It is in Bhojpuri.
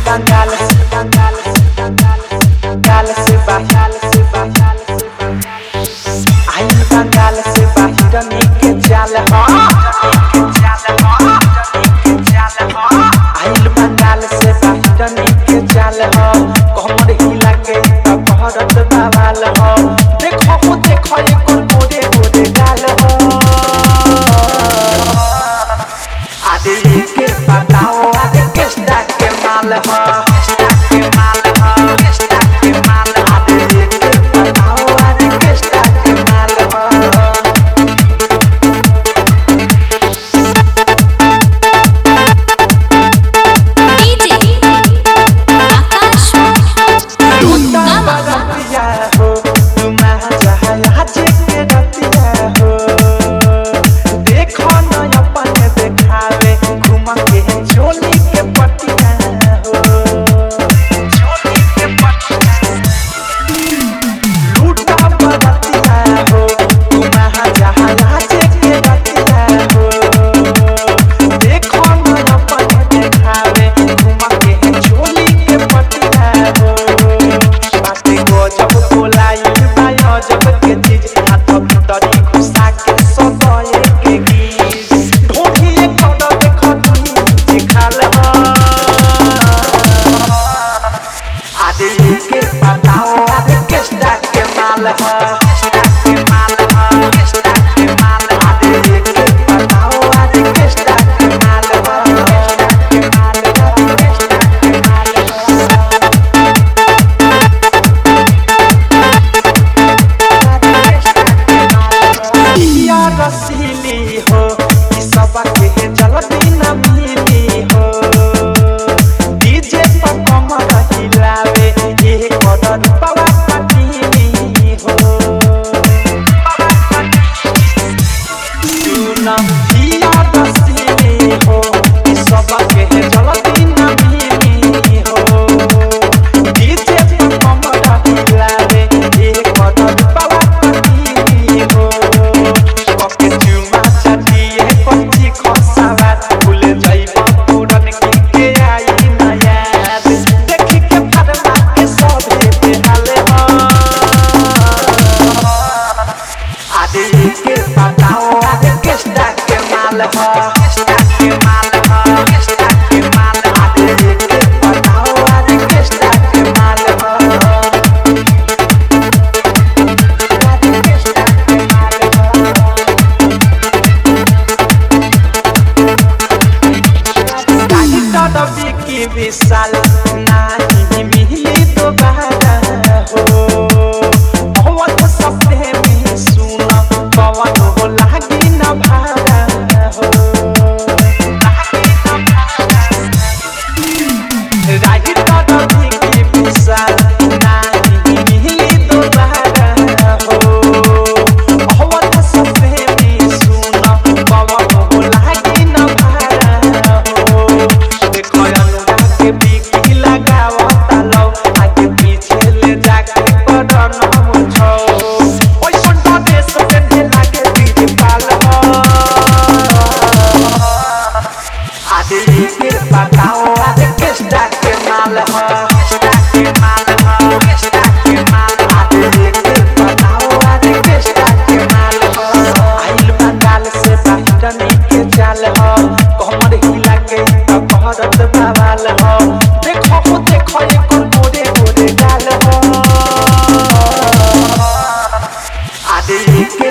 बंगाल से बाहर आइल बंगाल से बाहर के चाल आइल बंगाल से बाहर के चाल कमर हिला के भरत बवाल देखो एकर मोरे मोरे गाल आदि के बताओ आदि किसका के माल विशाल नहीं मिली दोबारा हो बहुत सपने में सुना पवन हो लागी न भारा हो राही तभी की विशाल नहीं मिली दोबारा हो बहुत सपने में सुना पवन हो लागी न भारा हो देखो बिकी लगावता लो आगे पीछे ले जाके पड़न मुझो ओइ सुनता देश में लागे बीज पाल आदि के बताओ आदि किसका के माल आदि के बताओ आदि किसका के माल आइल बंगाल से बाहर के चाल कमर हिला के भरत बवाल देखो एकर मोरे मोरे गाल आदि के